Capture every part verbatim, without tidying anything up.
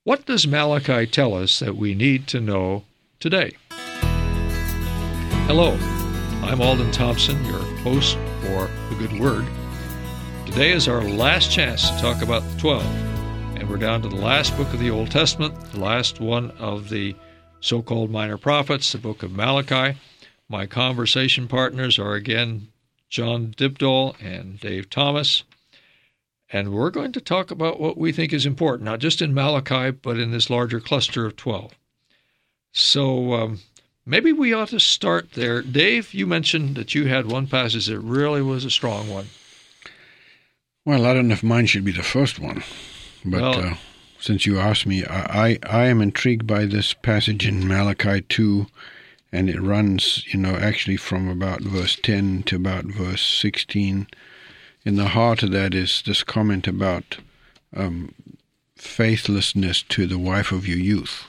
What does Malachi tell us that we need to know today? Hello, I'm Alden Thompson, your host for The Good Word. Today is our last chance to talk about the twelve, and we're down to the last book of the Old Testament, the last one of the so-called minor prophets, the book of Malachi. My conversation partners are again John Dibdall and Dave Thomas, and we're going to talk about what we think is important, not just in Malachi, but in this larger cluster of twelve. So um, maybe we ought to start there. Dave, you mentioned that you had one passage that really was a strong one. Well, I don't know if mine should be the first one, but well, uh, since you asked me, I, I, I am intrigued by this passage in Malachi two, and it runs, you know, actually from about verse ten to about verse sixteen. In the heart of that is this comment about um, faithlessness to the wife of your youth.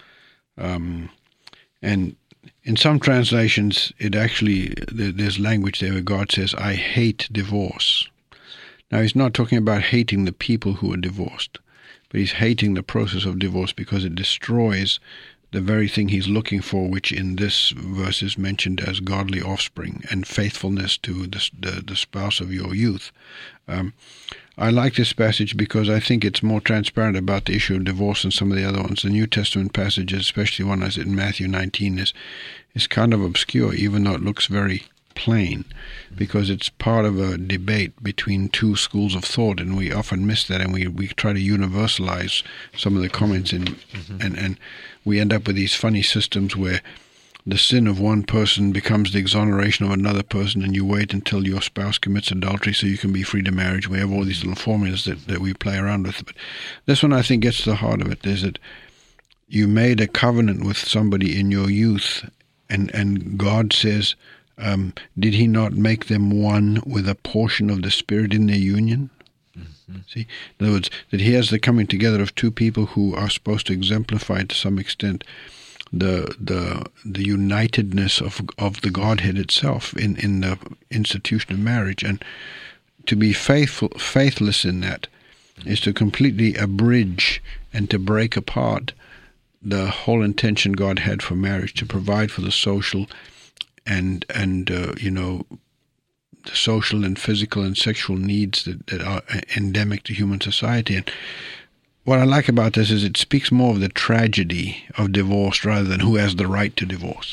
Um, and in some translations, it actually, there's language there where God says, I hate divorce. Now, he's not talking about hating the people who are divorced, but he's hating the process of divorce because it destroys the very thing he's looking for, which in this verse is mentioned as godly offspring and faithfulness to the, the, the spouse of your youth. Um, I like this passage because I think it's more transparent about the issue of divorce than some of the other ones. The New Testament passages, especially one as in Matthew nineteen, is, is kind of obscure, even though it looks very plain, because it's part of a debate between two schools of thought, and we often miss that, and we, we try to universalize some of the comments, in, mm-hmm. and, and we end up with these funny systems where the sin of one person becomes the exoneration of another person, and you wait until your spouse commits adultery so you can be free to marriage. We have all these little formulas that, that we play around with. But this one, I think, gets to the heart of it, is that you made a covenant with somebody in your youth, and, and God says, Um, did he not make them one with a portion of the Spirit in their union? Mm-hmm. See, in other words, that he has the coming together of two people who are supposed to exemplify to some extent the the the unitedness of of the Godhead itself in, in the institution of marriage, and to be faithful faithless in that is to completely abridge and to break apart the whole intention God had for marriage, to provide for the social and, and uh, you know, the social and physical and sexual needs that, that are endemic to human society. And what I like about this is it speaks more of the tragedy of divorce rather than who has the right to divorce.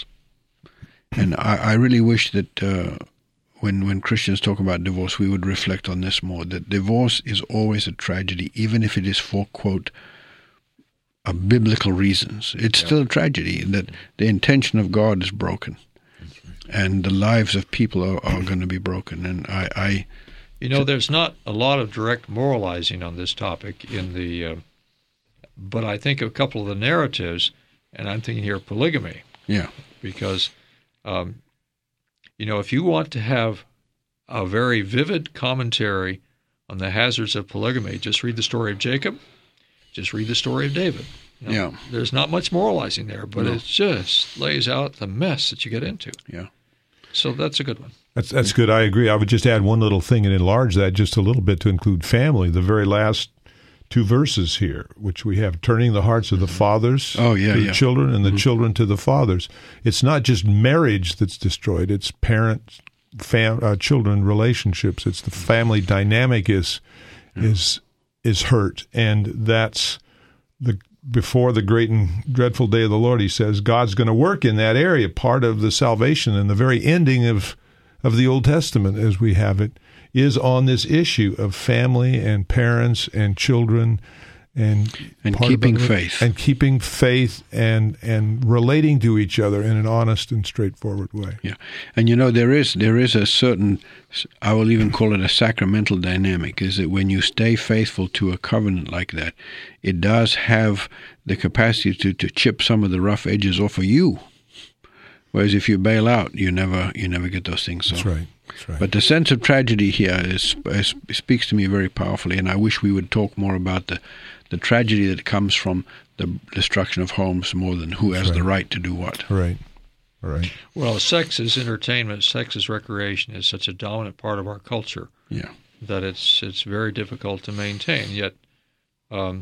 And I, I really wish that uh, when, when Christians talk about divorce, we would reflect on this more, that divorce is always a tragedy, even if it is for, quote, uh, biblical reasons. It's yeah. still a tragedy, that the intention of God is broken. And the lives of people are, are going to be broken. And I, I, you know, there's not a lot of direct moralizing on this topic in the, uh, but I think a couple of the narratives, and I'm thinking here polygamy. Yeah. Because, um, you know, if you want to have a very vivid commentary on the hazards of polygamy, just read the story of Jacob, just read the story of David. You know, yeah. There's not much moralizing there, but no. it just lays out the mess that you get into. Yeah. So that's a good one. That's that's good. I agree. I would just add one little thing and enlarge that just a little bit to include family. The very last two verses here, which we have, turning the hearts of the fathers oh, yeah, to yeah. the children and the mm-hmm. children to the fathers. It's not just marriage that's destroyed. It's parent, fam, uh, children relationships. It's the family dynamic is yeah. is is hurt, and that's the. Before the great and dreadful day of the Lord, he says, God's going to work in that area. Part of the salvation and the very ending of of the Old Testament, as we have it, is on this issue of family and parents and children and and keeping faith and keeping faith and and relating to each other in an honest and straightforward way. Yeah, and you know there is there is a certain, I will even call it a sacramental dynamic, is that when you stay faithful to a covenant like that, it does have the capacity to, to chip some of the rough edges off of you. Whereas if you bail out, you never you never get those things. So. That's right. That's right. But the sense of tragedy here is, is speaks to me very powerfully, and I wish we would talk more about the the tragedy that comes from the destruction of homes more than who has right. the right to do what. Right. Right. Well, sex is entertainment, sex is recreation is such a dominant part of our culture yeah. that it's it's very difficult to maintain. Yet, um,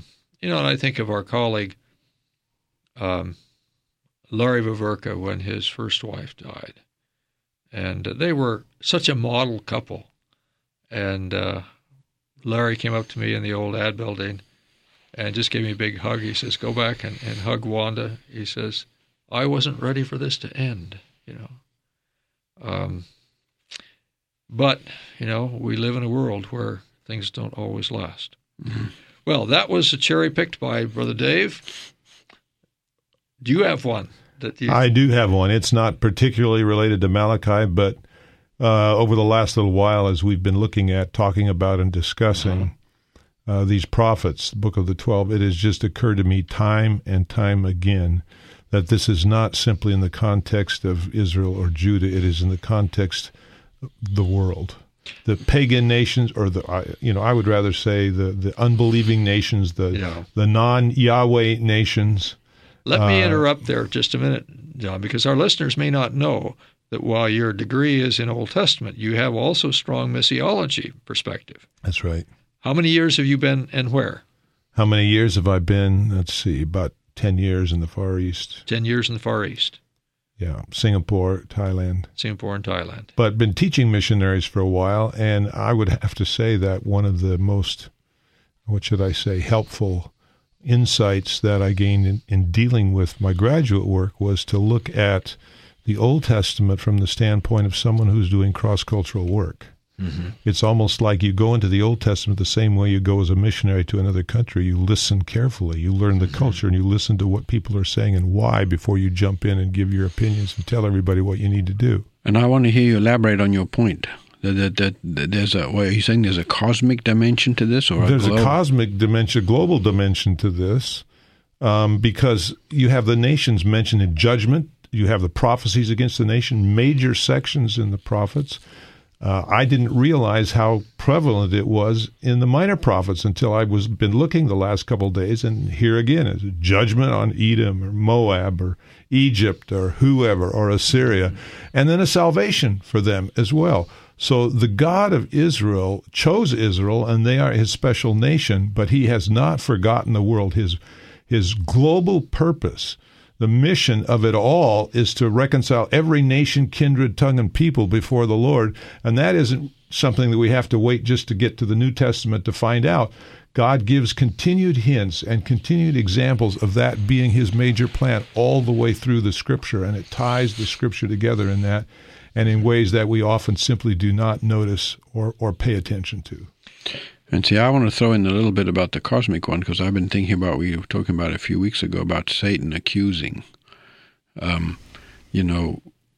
You know, and I think of our colleague, um, Larry Vaverka, when his first wife died. And they were such a model couple. And uh, Larry came up to me in the old ad building and just gave me a big hug. He says, go back and, and hug Wanda. He says, I wasn't ready for this to end, you know. Um, but, you know, we live in a world where things don't always last. Mm-hmm. Well, that was a cherry picked by Brother Dave. Do you have one? That you... I do have one. It's not particularly related to Malachi, but uh, over the last little while, as we've been looking at, talking about, and discussing uh-huh. uh, these prophets, the Book of the Twelve, it has just occurred to me time and time again that this is not simply in the context of Israel or Judah. It is in the context of the world. The pagan nations, or the, you know, I would rather say the, the unbelieving nations, the yeah. the non-Yahweh nations. Let me interrupt there just a minute, John, because our listeners may not know that while your degree is in Old Testament, you have also strong missiology perspective. That's right. How many years have you been and where? How many years have I been? Let's see, about ten years in the Far East. Ten years in the Far East. Yeah, Singapore, Thailand. Singapore and Thailand. But been teaching missionaries for a while, and I would have to say that one of the most, what should I say, helpful insights that I gained in, in dealing with my graduate work was to look at the Old Testament from the standpoint of someone who's doing cross-cultural work. Mm-hmm. It's almost like you go into the Old Testament the same way you go as a missionary to another country. You listen carefully. You learn the culture, and you listen to what people are saying and why before you jump in and give your opinions and tell everybody what you need to do. And I want to hear you elaborate on your point. That, that, that, that there's a, what are you saying, there's a cosmic dimension to this? Or There's a, a cosmic dimension, global dimension to this, um, because you have the nations mentioned in judgment. You have the prophecies against the nation, major sections in the prophets. Uh, I didn't realize how prevalent it was in the minor prophets until I was been looking the last couple of days, and here again is a judgment on Edom or Moab or Egypt or whoever or Assyria, and then a salvation for them as well. So the God of Israel chose Israel, and they are his special nation, but he has not forgotten the world. His his global purpose, the mission of it all, is to reconcile every nation, kindred, tongue, and people before the Lord. And that isn't something that we have to wait just to get to the New Testament to find out. God gives continued hints and continued examples of that being his major plan all the way through the Scripture, and it ties the Scripture together in that, and in ways that we often simply do not notice or, or pay attention to. And see, I want to throw in a little bit about the cosmic one, because I've been thinking about, we were talking about a few weeks ago, about Satan accusing. Um, you know,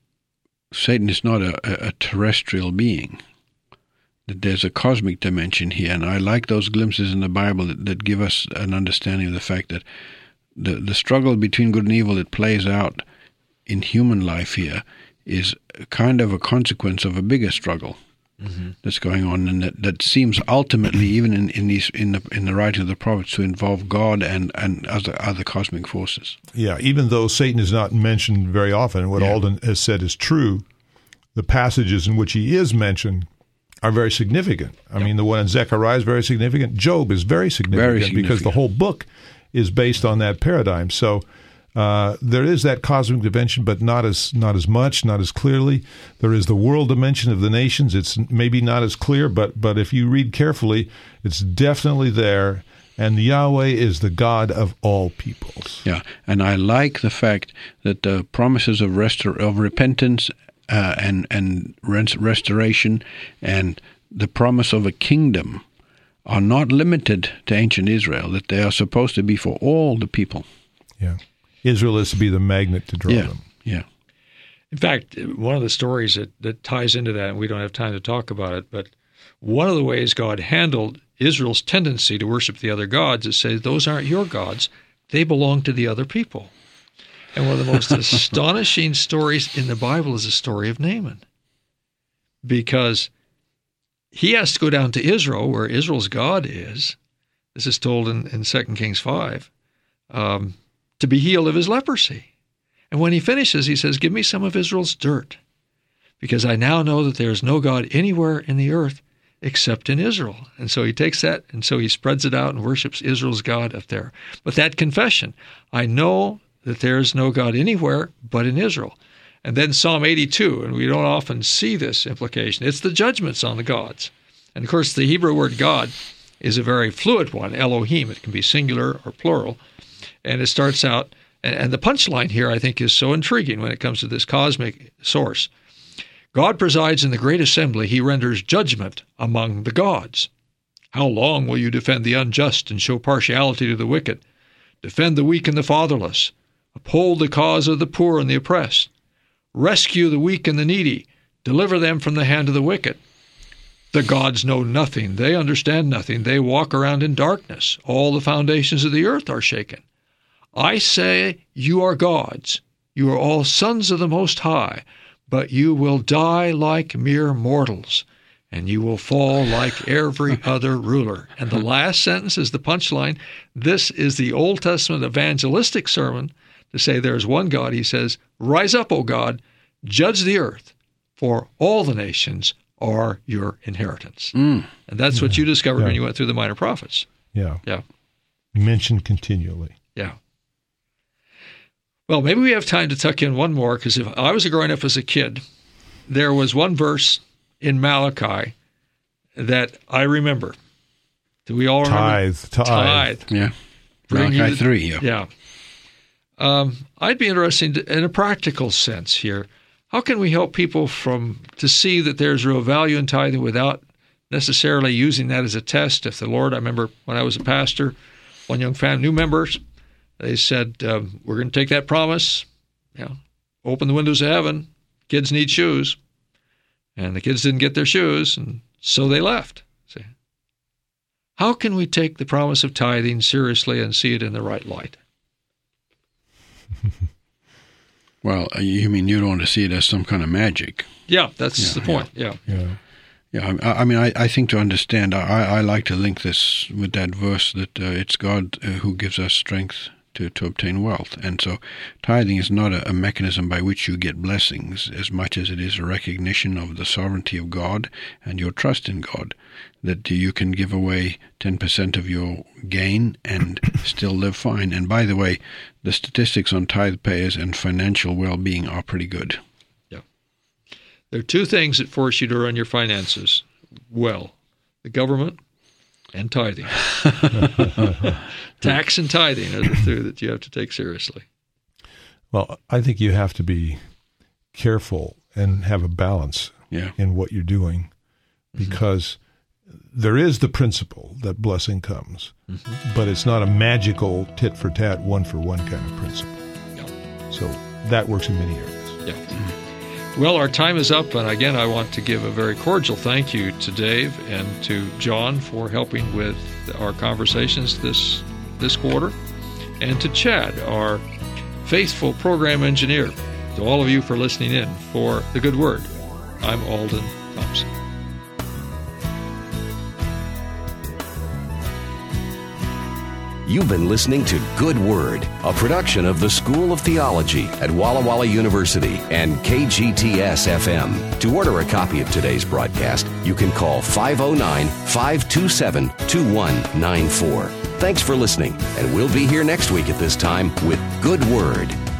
Satan is not a, a terrestrial being. There's a cosmic dimension here, and I like those glimpses in the Bible that, that give us an understanding of the fact that the, the struggle between good and evil that plays out in human life here is kind of a consequence of a bigger struggle mm-hmm. that's going on, and that, that seems ultimately, even in, in these in the in the writing of the prophets, to involve God and, and other other cosmic forces. Yeah, even though Satan is not mentioned very often, what yeah. Alden has said is true, the passages in which he is mentioned are very significant. I yep. mean, the one in Zechariah is very significant. Job is very significant, very significant because the whole book is based on that paradigm. So Uh, there is that cosmic dimension, but not as not as much, not as clearly. There is the world dimension of the nations. It's maybe not as clear, but but if you read carefully, it's definitely there. And Yahweh is the God of all peoples. Yeah, and I like the fact that the promises of restor- of repentance uh, and and restoration and the promise of a kingdom are not limited to ancient Israel, that they are supposed to be for all the people. Yeah. Israel is to be the magnet to draw yeah, them. Yeah. In fact, one of the stories that, that ties into that, and we don't have time to talk about it, but one of the ways God handled Israel's tendency to worship the other gods is to say, those aren't your gods, they belong to the other people. And one of the most astonishing stories in the Bible is the story of Naaman. Because he has to go down to Israel, where Israel's God is. This is told in, in Second Kings five. Um, to be healed of his leprosy. And when he finishes, he says, give me some of Israel's dirt, because I now know that there is no God anywhere in the earth except in Israel. And so he takes that, and so he spreads it out and worships Israel's God up there. But that confession, I know that there is no God anywhere but in Israel. And then Psalm eighty-two, and we don't often see this implication. It's the judgments on the gods. And of course, the Hebrew word God is a very fluid one, Elohim. It can be singular or plural. And it starts out, and the punchline here, I think, is so intriguing when it comes to this cosmic source. God presides in the great assembly. He renders judgment among the gods. How long will you defend the unjust and show partiality to the wicked? Defend the weak and the fatherless. Uphold the cause of the poor and the oppressed. Rescue the weak and the needy. Deliver them from the hand of the wicked. The gods know nothing. They understand nothing. They walk around in darkness. All the foundations of the earth are shaken. I say you are gods. You are all sons of the Most High, but you will die like mere mortals, and you will fall like every other ruler. And the last sentence is the punchline. This is the Old Testament evangelistic sermon to say there is one God. He says, rise up, O God, judge the earth, for all the nations are your inheritance. Mm. And that's what you discovered yeah. when you went through the Minor Prophets. Yeah. Yeah. Mentioned continually. Yeah. Well, maybe we have time to tuck in one more, because if I was growing up as a kid, there was one verse in Malachi that I remember. Do we all remember? Tithe. Tithe. Tithe. Yeah. Bring Malachi you, three, yeah. Yeah. Um, I'd be interested in a practical sense here. How can we help people from to see that there's real value in tithing without necessarily using that as a test? If the Lord, I remember when I was a pastor, one young family, new members, they said, um, we're going to take that promise, you know, open the windows of heaven, kids need shoes. And the kids didn't get their shoes, and so they left. See? How can we take the promise of tithing seriously and see it in the right light? Well, you mean you don't want to see it as some kind of magic? Yeah, that's yeah, the point, yeah. Yeah. Yeah, yeah I, I mean, I, I think to understand, I, I like to link this with that verse that uh, it's God uh, who gives us strength To, to obtain wealth. And so tithing is not a, a mechanism by which you get blessings as much as it is a recognition of the sovereignty of God and your trust in God, that you can give away ten percent of your gain and still live fine. And by the way, the statistics on tithe payers and financial well-being are pretty good. Yeah. There are two things that force you to run your finances well: the government and tithing. Tax and tithing are the two that you have to take seriously. Well, I think you have to be careful and have a balance yeah. in what you're doing, because mm-hmm. there is the principle that blessing comes, mm-hmm. but it's not a magical tit-for-tat, one-for-one kind of principle. Yeah. So that works in many areas. Yeah. Mm-hmm. Well, our time is up, and again, I want to give a very cordial thank you to Dave and to John for helping with our conversations this this quarter, and to Chad, our faithful program engineer. To all of you for listening in for The Good Word, I'm Alden Thompson. You've been listening to Good Word, a production of the School of Theology at Walla Walla University and K G T S F M. To order a copy of today's broadcast, you can call five oh nine, five two seven, two one nine four. Thanks for listening, and we'll be here next week at this time with Good Word.